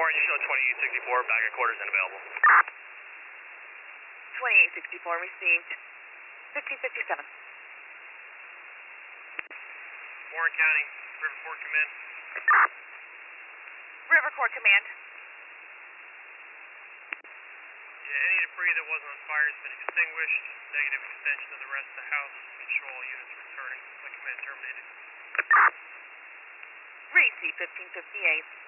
Warren, you show 2864, back at quarters and available. 2864 received. 1557. Warren County, River Court Command. River Court Command. Yeah, any debris that wasn't on fire has been extinguished. Negative extension of the rest of the house. Show all units returning. My command terminated. Receive 1558.